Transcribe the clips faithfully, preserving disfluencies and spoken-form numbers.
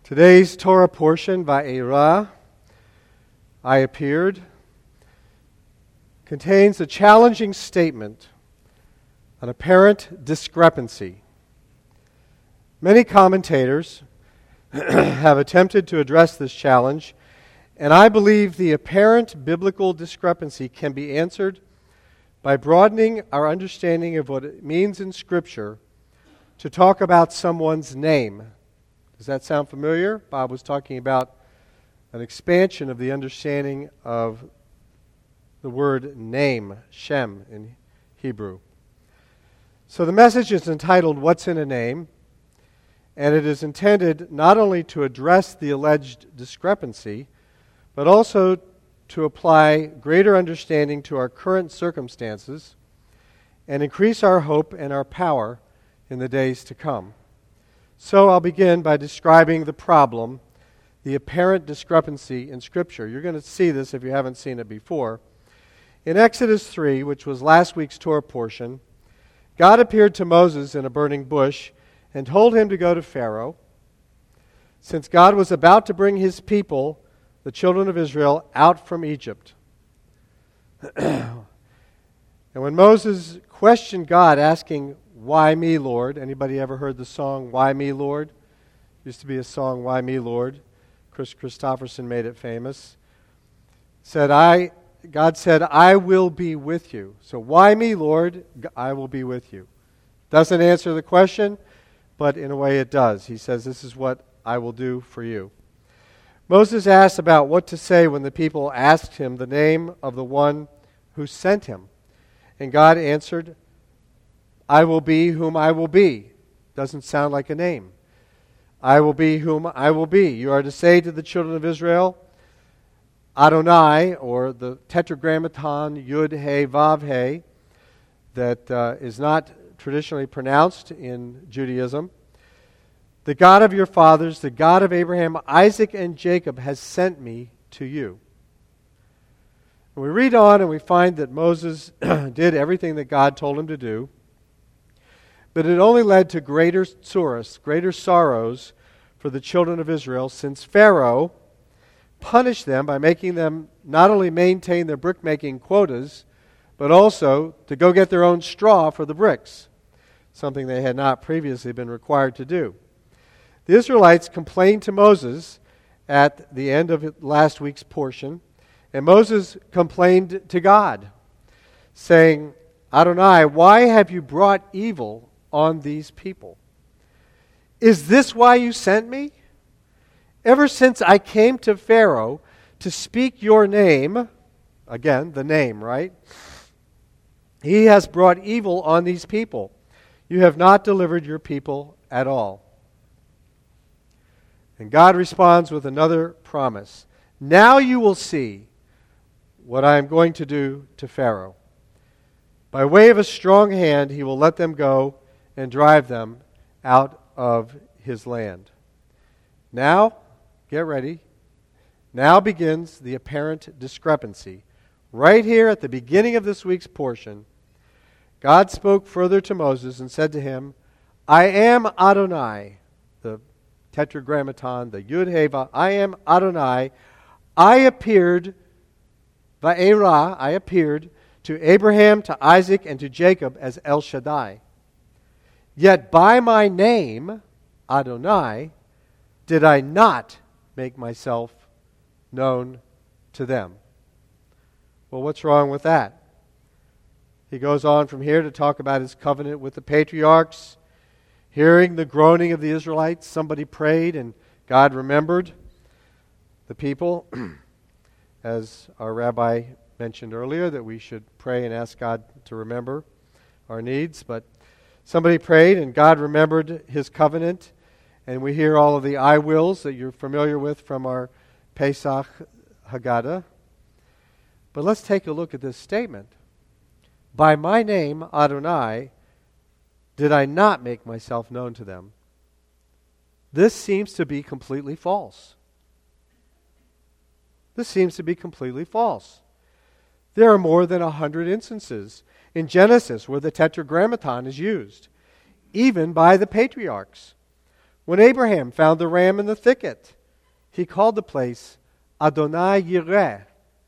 Today's Torah portion, Va'era, I appeared, contains a challenging statement, an apparent discrepancy. Many commentators have attempted to address this challenge, and I believe the apparent biblical discrepancy can be answered by broadening our understanding of what it means in Scripture to talk about someone's name. Does that sound familiar? Bob was talking about an expansion of the understanding of the word name, Shem in Hebrew. So the message is entitled, What's in a Name? And it is intended not only to address the alleged discrepancy, but also to apply greater understanding to our current circumstances and increase our hope and our power in the days to come. So I'll begin by describing the problem, the apparent discrepancy in Scripture. You're going to see this if you haven't seen it before. In Exodus three, which was last week's Torah portion, God appeared to Moses in a burning bush and told him to go to Pharaoh, since God was about to bring his people, the children of Israel, out from Egypt. And when Moses questioned God, asking, "Why me, Lord?" Anybody ever heard the song, "Why me, Lord?" Used to be a song, "Why me, Lord?" Chris Christopherson made it famous. Said, I, God said, "I will be with you." So, why me, Lord? I will be with you. Doesn't answer the question, but in a way it does. He says, this is what I will do for you. Moses asked about what to say when the people asked him the name of the one who sent him. And God answered, "I will be whom I will be." Doesn't sound like a name. I will be whom I will be. You are to say to the children of Israel, Adonai, or the tetragrammaton Yud He Vav He, that uh, is not traditionally pronounced in Judaism. The God of your fathers, the God of Abraham, Isaac, and Jacob has sent me to you. And we read on and we find that Moses did everything that God told him to do. But it only led to greater sorrows, greater sorrows for the children of Israel, since Pharaoh punished them by making them not only maintain their brick-making quotas, but also to go get their own straw for the bricks, something they had not previously been required to do. The Israelites complained to Moses at the end of last week's portion, and Moses complained to God, saying, Adonai, why have you brought evil on these people? Is this why you sent me? Ever since I came to Pharaoh to speak your name, again, the name, right? He has brought evil on these people. You have not delivered your people at all. And God responds with another promise. Now you will see what I am going to do to Pharaoh. By way of a strong hand, he will let them go and drive them out of his land. Now, get ready. Now begins the apparent discrepancy. Right here at the beginning of this week's portion, God spoke further to Moses and said to him, I am Adonai, the tetragrammaton, the Yud He Vav, I am Adonai. I appeared, Va'era, I appeared to Abraham, to Isaac, and to Jacob as El Shaddai. Yet by my name, Adonai, did I not make myself known to them. Well, what's wrong with that? He goes on from here to talk about his covenant with the patriarchs. Hearing the groaning of the Israelites, somebody prayed and God remembered the people. As our rabbi mentioned earlier, that we should pray and ask God to remember our needs. But somebody prayed and God remembered his covenant. And we hear all of the I wills that you're familiar with from our Pesach Haggadah. But let's take a look at this statement. By my name, Adonai, did I not make myself known to them? This seems to be completely false. This seems to be completely false. There are more than a hundred instances in Genesis where the tetragrammaton is used, even by the patriarchs. When Abraham found the ram in the thicket, he called the place Adonai Yireh.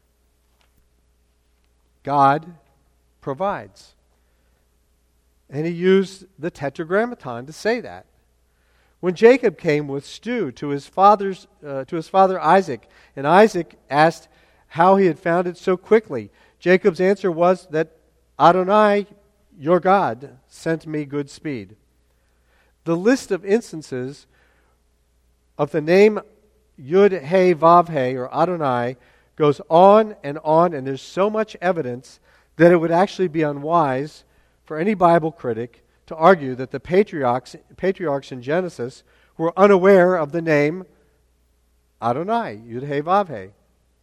God provides. And he used the tetragrammaton to say that. When Jacob came with stew to his father's uh, to his father Isaac, and Isaac asked how he had found it so quickly, Jacob's answer was that Adonai, your God, sent me good speed. The list of instances of the name Yud He Vav He, or Adonai, goes on and on, and there's so much evidence that it would actually be unwise for any Bible critic to argue that the patriarchs, patriarchs in Genesis were unaware of the name Adonai, Yud He Vav He.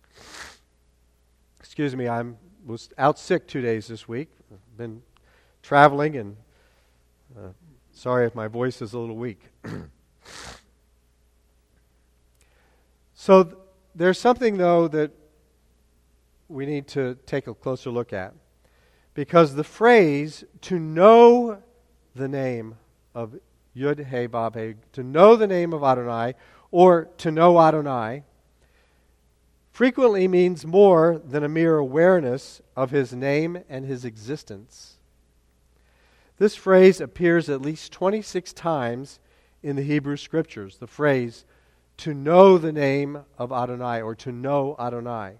Excuse me, I was out sick two days this week. I've been traveling, and uh, sorry if my voice is a little weak. So th- there's something, though, that we need to take a closer look at. Because the phrase, to know the name of Yud He Vav He, to know the name of Adonai, or to know Adonai, frequently means more than a mere awareness of his name and his existence. This phrase appears at least twenty-six times in the Hebrew Scriptures, the phrase, to know the name of Adonai, or to know Adonai.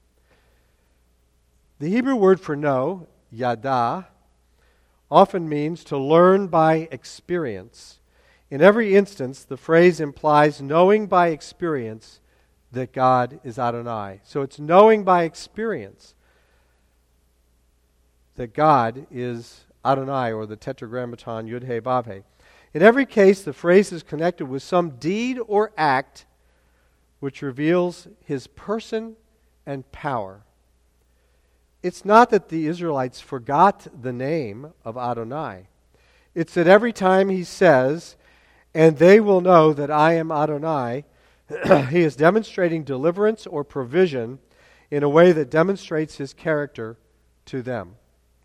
The Hebrew word for know, yada, often means to learn by experience. In every instance, the phrase implies knowing by experience that God is Adonai. So it's knowing by experience that God is Adonai, or the tetragrammaton Yud He Vav He. In every case, the phrase is connected with some deed or act which reveals his person and power. It's not that the Israelites forgot the name of Adonai. It's that every time he says, and they will know that I am Adonai, he is demonstrating deliverance or provision in a way that demonstrates his character to them.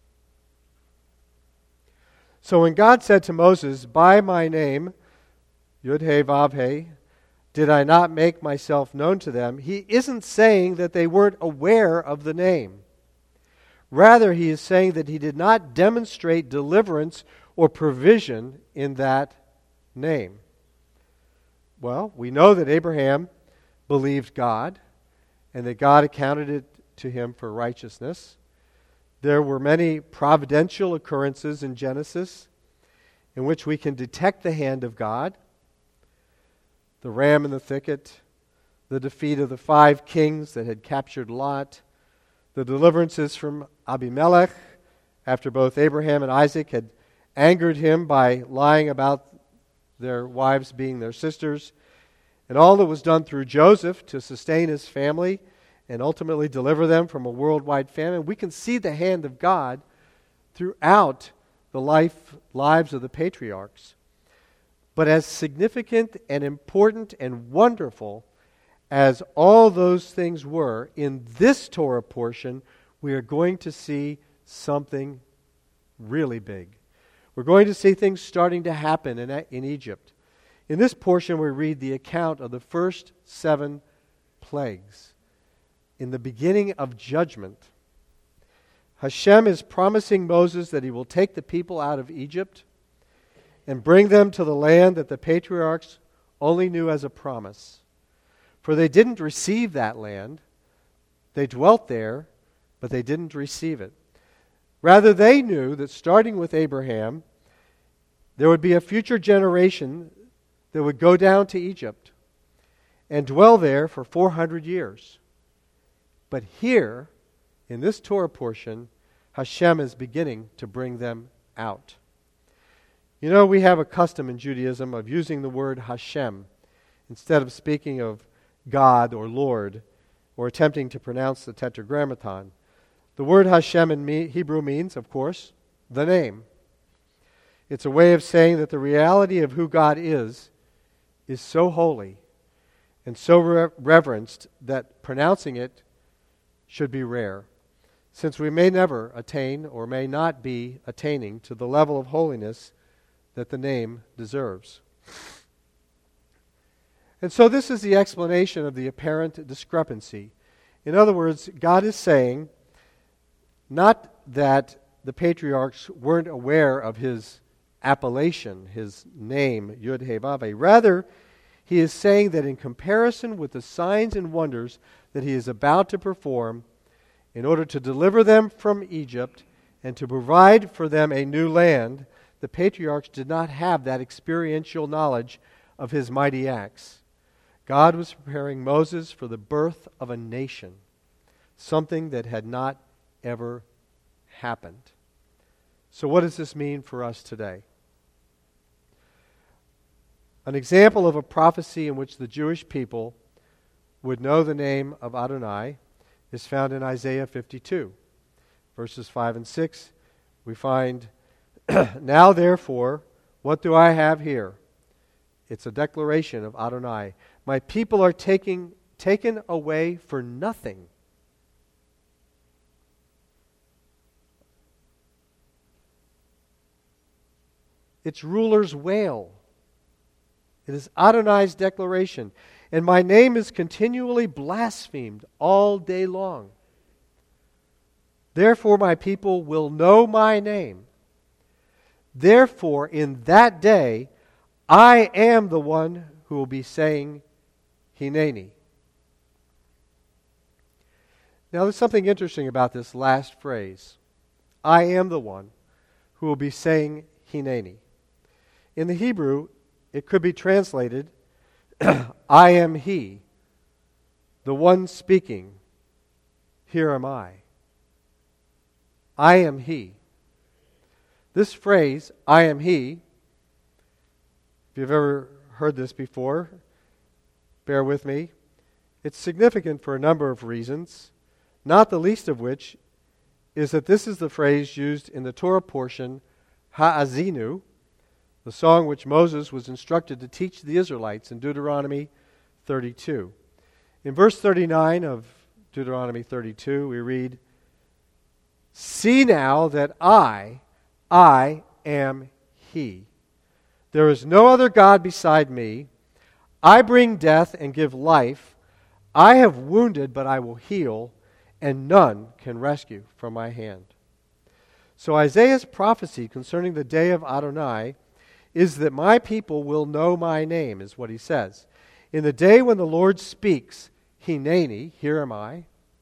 So when God said to Moses, by my name, Yud He Vav He, did I not make myself known to them, he isn't saying that they weren't aware of the name. Rather, he is saying that he did not demonstrate deliverance or provision in that name. Well, we know that Abraham believed God, and that God accounted it to him for righteousness. There were many providential occurrences in Genesis in which we can detect the hand of God. The ram in the thicket, the defeat of the five kings that had captured Lot, the deliverances from Abimelech after both Abraham and Isaac had angered him by lying about their wives being their sisters, and all that was done through Joseph to sustain his family and ultimately deliver them from a worldwide famine. We can see the hand of God throughout the life lives of the patriarchs. But as significant and important and wonderful as all those things were, in this Torah portion, we are going to see something really big. We're going to see things starting to happen in, in Egypt. In this portion, we read the account of the first seven plagues. In the beginning of judgment, Hashem is promising Moses that he will take the people out of Egypt and bring them to the land that the patriarchs only knew as a promise. For they didn't receive that land. They dwelt there, but they didn't receive it. Rather, they knew that starting with Abraham, there would be a future generation that would go down to Egypt and dwell there for four hundred years. But here, in this Torah portion, Hashem is beginning to bring them out. You know, we have a custom in Judaism of using the word Hashem instead of speaking of God or Lord or attempting to pronounce the tetragrammaton. The word Hashem in me, Hebrew means, of course, the name. It's a way of saying that the reality of who God is is so holy and so re- reverenced that pronouncing it should be rare, since we may never attain or may not be attaining to the level of holiness that the name deserves. And so this is the explanation of the apparent discrepancy. In other words, God is saying not that the patriarchs weren't aware of his appellation, his name, Yud-Heh-Vav-Heh. Rather, he is saying that in comparison with the signs and wonders that he is about to perform in order to deliver them from Egypt and to provide for them a new land, the patriarchs did not have that experiential knowledge of his mighty acts. God was preparing Moses for the birth of a nation, something that had not ever happened. So what does this mean for us today? An example of a prophecy in which the Jewish people would know the name of Adonai is found in Isaiah fifty-two. Verses five and six, we find, "Now therefore, what do I have here?" It's a declaration of Adonai. "My people are taking, taken away for nothing." Its rulers wail. It is Adonai's declaration. "And my name is continually blasphemed all day long. Therefore my people will know my name. Therefore in that day I am the one who will be saying Hineni." Now there's something interesting about this last phrase. I am the one who will be saying Hineni. In the Hebrew, it could be translated, I am he, the one speaking, here am I. I am he. This phrase, I am he, if you've ever heard this before, bear with me. It's significant for a number of reasons, not the least of which is that this is the phrase used in the Torah portion, Ha'azinu, the song which Moses was instructed to teach the Israelites in Deuteronomy thirty-two. In verse thirty-nine of Deuteronomy thirty-two, we read, "See now that I, I am he. There is no other God beside me. I bring death and give life. I have wounded, but I will heal, and none can rescue from my hand." So Isaiah's prophecy concerning the day of Adonai is that my people will know my name, is what he says. In the day when the Lord speaks, Hineni, here am I.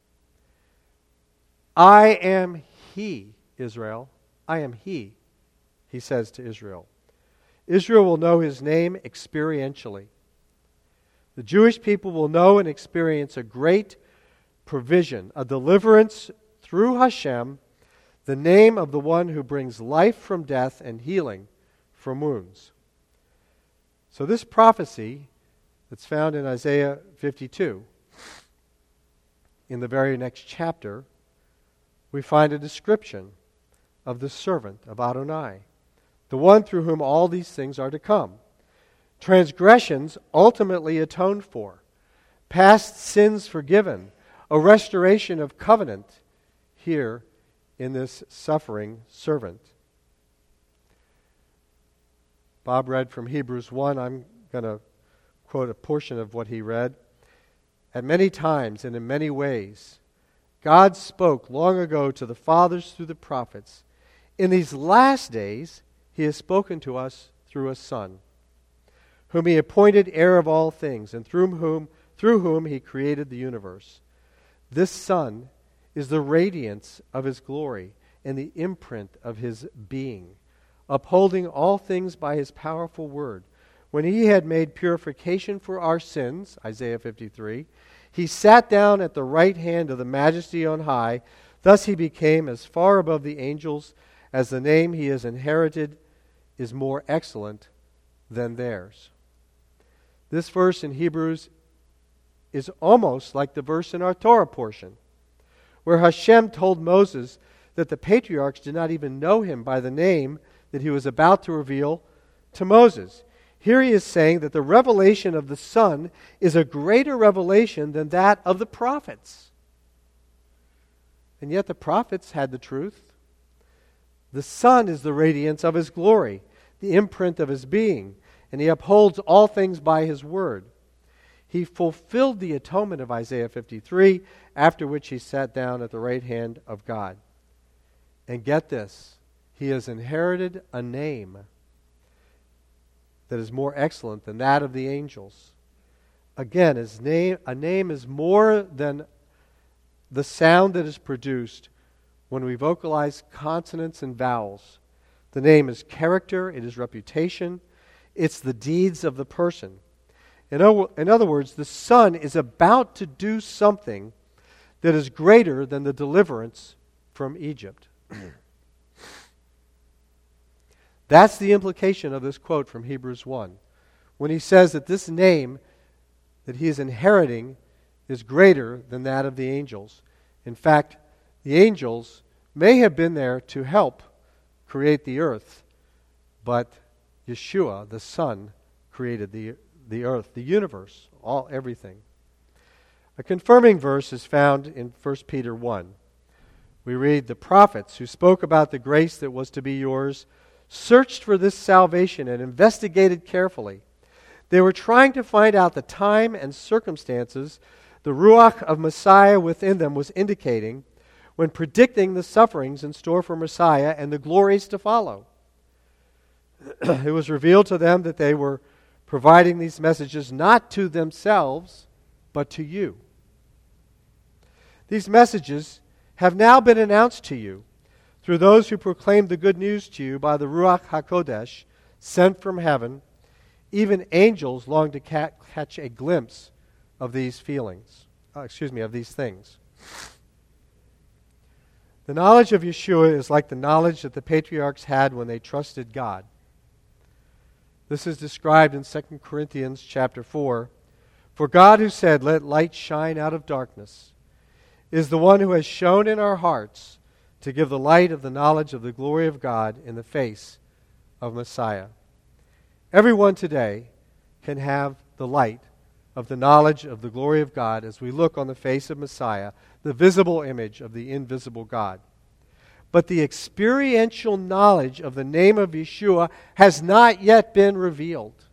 I am he, Israel. I am he, he says to Israel. Israel will know his name experientially. The Jewish people will know and experience a great provision, a deliverance through Hashem, the name of the one who brings life from death and healing from wounds. So this prophecy that's found in Isaiah fifty-two, in the very next chapter, we find a description of the servant of Adonai, the one through whom all these things are to come. Transgressions ultimately atoned for, past sins forgiven, a restoration of covenant here in this suffering servant. Bob read from Hebrews one. I'm going to quote a portion of what he read. "At many times and in many ways, God spoke long ago to the fathers through the prophets. In these last days, he has spoken to us through a Son, whom he appointed heir of all things, and through whom, through whom he created the universe. This Son is the radiance of his glory and the imprint of his being, upholding all things by his powerful word. When he had made purification for our sins," Isaiah fifty-three, "he sat down at the right hand of the Majesty on high. Thus he became as far above the angels as the name he has inherited is more excellent than theirs." This verse in Hebrews is almost like the verse in our Torah portion, where Hashem told Moses that the patriarchs did not even know him by the name that he was about to reveal to Moses. Here he is saying that the revelation of the Son is a greater revelation than that of the prophets. And yet the prophets had the truth. The Son is the radiance of his glory, the imprint of his being, and he upholds all things by his word. He fulfilled the atonement of Isaiah fifty-three, after which he sat down at the right hand of God. And get this, he has inherited a name that is more excellent than that of the angels. Again, his name, a name is more than the sound that is produced when we vocalize consonants and vowels. The name is character, it is reputation, it's the deeds of the person. In, o- in other words, the Son is about to do something that is greater than the deliverance from Egypt. That's the implication of this quote from Hebrews one, when he says that this name that he is inheriting is greater than that of the angels. In fact, the angels may have been there to help create the earth, but Yeshua, the Son, created the, the earth, the universe, all everything. A confirming verse is found in First Peter one. We read, "The prophets who spoke about the grace that was to be yours searched for this salvation and investigated carefully. They were trying to find out the time and circumstances the Ruach of Messiah within them was indicating when predicting the sufferings in store for Messiah and the glories to follow. It was revealed to them that they were providing these messages not to themselves, but to you. These messages have now been announced to you through those who proclaimed the good news to you by the Ruach HaKodesh sent from heaven. Even angels long to ca- catch a glimpse of these feelings, uh, excuse me, of these things." The knowledge of Yeshua is like the knowledge that the patriarchs had when they trusted God. This is described in Second Corinthians chapter four. "For God, who said, 'Let light shine out of darkness,' is the one who has shone in our hearts to give the light of the knowledge of the glory of God in the face of Messiah." Everyone today can have the light of the knowledge of the glory of God as we look on the face of Messiah, the visible image of the invisible God. But the experiential knowledge of the name of Yeshua has not yet been revealed.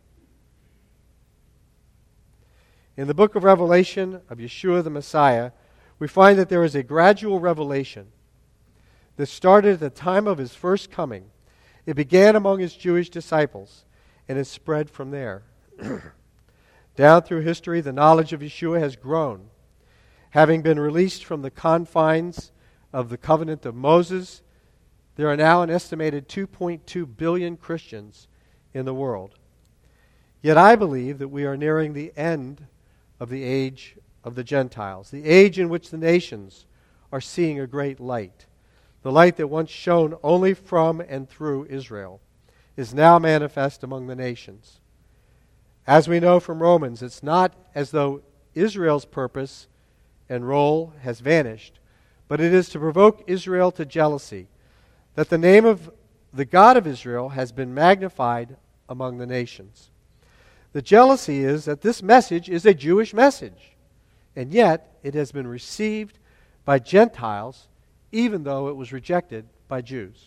In the book of Revelation of Yeshua the Messiah, we find that there is a gradual revelation that started at the time of his first coming. It began among his Jewish disciples, and it spread from there. Down through history, the knowledge of Yeshua has grown. Having been released from the confines of the covenant of Moses, there are now an estimated two point two billion Christians in the world. Yet I believe that we are nearing the end of the age of the Gentiles, the age in which the nations are seeing a great light. The light that once shone only from and through Israel is now manifest among the nations. As we know from Romans, it's not as though Israel's purpose and role has vanished, but it is to provoke Israel to jealousy, that the name of the God of Israel has been magnified among the nations. The jealousy is that this message is a Jewish message, and yet it has been received by Gentiles, even though it was rejected by Jews.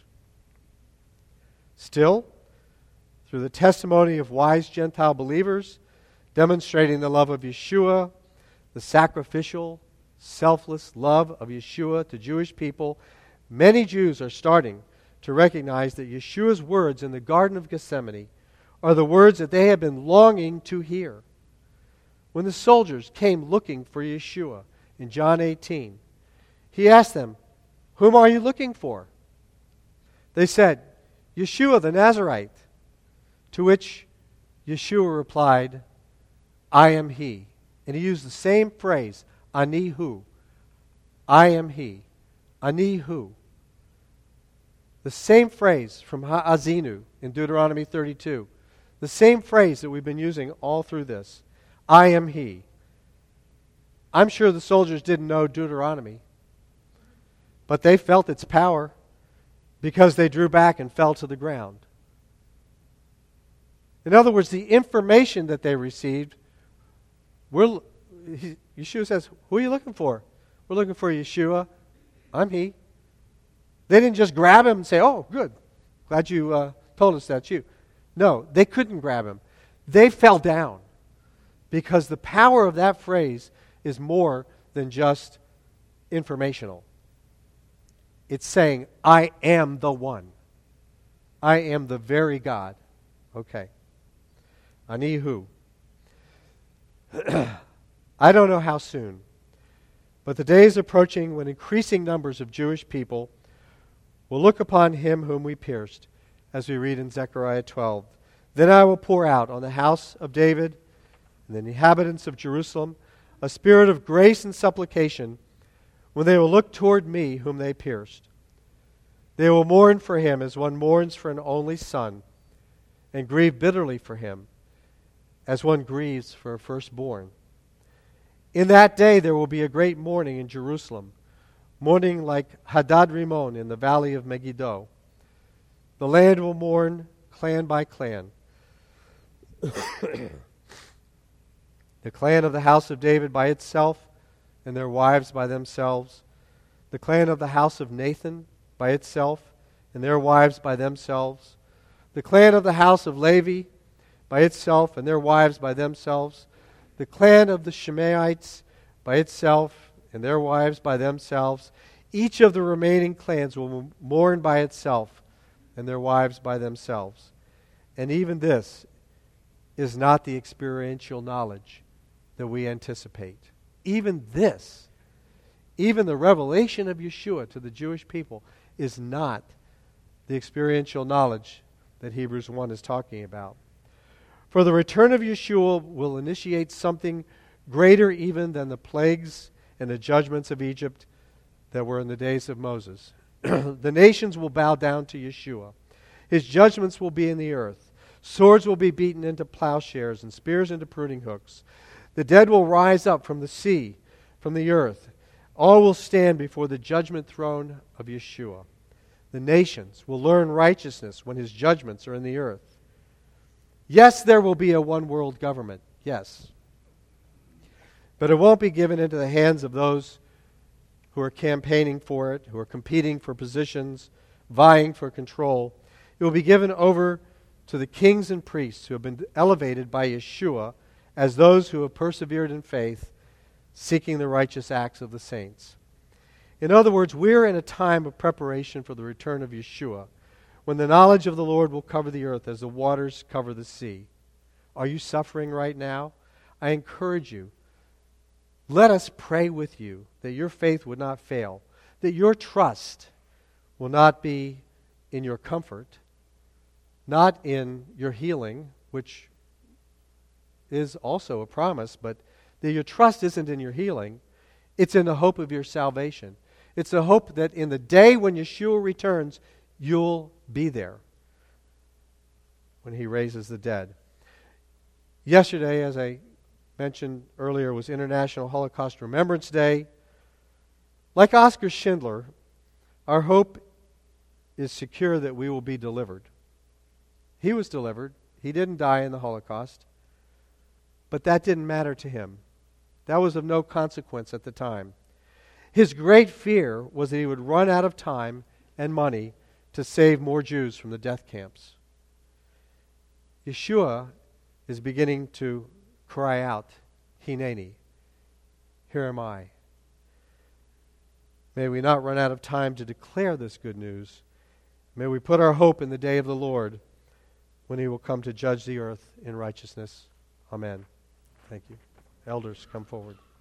Still, through the testimony of wise Gentile believers, demonstrating the love of Yeshua, the sacrificial, selfless love of Yeshua to Jewish people, many Jews are starting to recognize that Yeshua's words in the Garden of Gethsemane are the words that they have been longing to hear. When the soldiers came looking for Yeshua in John eighteen, he asked them, "Whom are you looking for?" They said, "Yeshua the Nazarite." To which Yeshua replied, "I am he." And he used the same phrase, Ani hu. I am he. Ani hu. The same phrase from Ha'azinu in Deuteronomy thirty-two. The same phrase that we've been using all through this. I am he. I'm sure the soldiers didn't know Deuteronomy, but they felt its power because they drew back and fell to the ground. In other words, the information that they received, we're, he, Yeshua says, "Who are you looking for?" "We're looking for Yeshua. I'm he." They didn't just grab him and say, "Oh, good. Glad you uh, told us that's you." No, they couldn't grab him. They fell down. Because the power of that phrase is more than just informational. It's saying, I am the one. I am the very God. Okay. Anihu. I don't know how soon, but the day is approaching when increasing numbers of Jewish people will look upon him whom we pierced, as we read in Zechariah twelve. Then I will pour out on the house of David and the inhabitants of Jerusalem a spirit of grace and supplication, when they will look toward me whom they pierced. They will mourn for him as one mourns for an only son, and grieve bitterly for him, as one grieves for a firstborn. In that day there will be a great mourning in Jerusalem, mourning like Hadad Rimon in the valley of Megiddo. The land will mourn clan by clan. The clan of the house of David by itself, and their wives by themselves. The clan of the house of Nathan by itself, and their wives by themselves. The clan of the house of Levi by itself, and their wives by themselves. The clan of the Shimeites by itself, and their wives by themselves. Each of the remaining clans will mourn by itself, and their wives by themselves. And even this is not the experiential knowledge that we anticipate. Even this, even the revelation of Yeshua to the Jewish people, is not the experiential knowledge that Hebrews one is talking about. For the return of Yeshua will initiate something greater even than the plagues and the judgments of Egypt that were in the days of Moses. The nations will bow down to Yeshua. His judgments will be in the earth. Swords will be beaten into plowshares and spears into pruning hooks. The dead will rise up from the sea, from the earth. All will stand before the judgment throne of Yeshua. The nations will learn righteousness when his judgments are in the earth. Yes, there will be a one-world government. Yes. But it won't be given into the hands of those who are campaigning for it, who are competing for positions, vying for control. It will be given over to the kings and priests who have been elevated by Yeshua as those who have persevered in faith, seeking the righteous acts of the saints. In other words, we're in a time of preparation for the return of Yeshua, when the knowledge of the Lord will cover the earth as the waters cover the sea. Are you suffering right now? I encourage you, let us pray with you that your faith would not fail, that your trust will not be in your comfort, not in your healing, which is also a promise, but that your trust isn't in your healing. It's in the hope of your salvation. It's the hope that in the day when Yeshua returns, you'll be there when he raises the dead. Yesterday, as I mentioned earlier, was International Holocaust Remembrance Day. Like Oskar Schindler, our hope is secure that we will be delivered. He was delivered. He didn't die in the Holocaust. But that didn't matter to him. That was of no consequence at the time. His great fear was that he would run out of time and money to save more Jews from the death camps. Yeshua is beginning to cry out, Hineni, here am I. May we not run out of time to declare this good news. May we put our hope in the day of the Lord, when he will come to judge the earth in righteousness. Amen. Thank you. Elders, come forward.